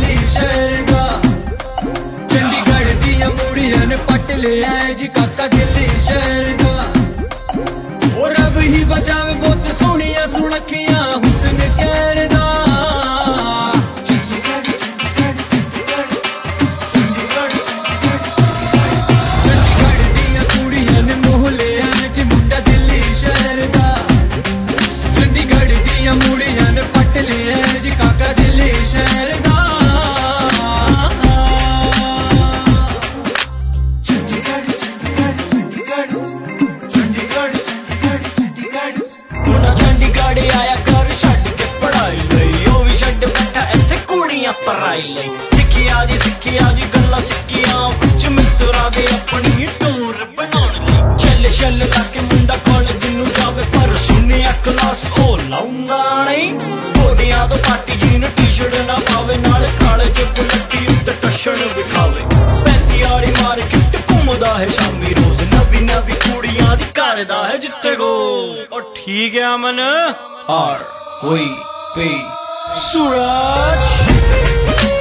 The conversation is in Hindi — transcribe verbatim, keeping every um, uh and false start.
दिल्ली शहर दा। चंडीगढ़ दिया मुड़िया ने पट लिया जी काका दिल्ली शहर दा। और रब ही बचावे बहुत सोहनिया सुनखियां हुस्न कहर दा। चंडीगढ़ दिया कुड़िया ने मोह लिया जी मुंडा दिल्ली शहर दा। चंडीगढ़ दिया मुड़िया ने पट लिया जी काका दिल्ली शहर दा। चंडीगढ़ आया कर छड्ड के पढ़ाई लई, ओ भी छड्ड बैठा इत्थे कुड़ियां पराई लई। सिक्खिया जी सिक्खिया जी गल्लां सिक्खियां विच मित्तरां दे अपनी टूर बनाउण लई। छल छल लाके मुंडा कॉलेज नूं जावे पर सुनिया क्लास ओ लाउंदा नहीं। गोडियां तो पाटी जीन टी-शर्ट ना पावे नाल काले च बुलट्टी उत्ते टशन बिठावे। पैंती आली मार्केट घुमदा है शामी रोज, नवी नवी कुड़ियां दी करदा है जित्ते गो। ओ ठीक है अमन आर वी पी सूरज।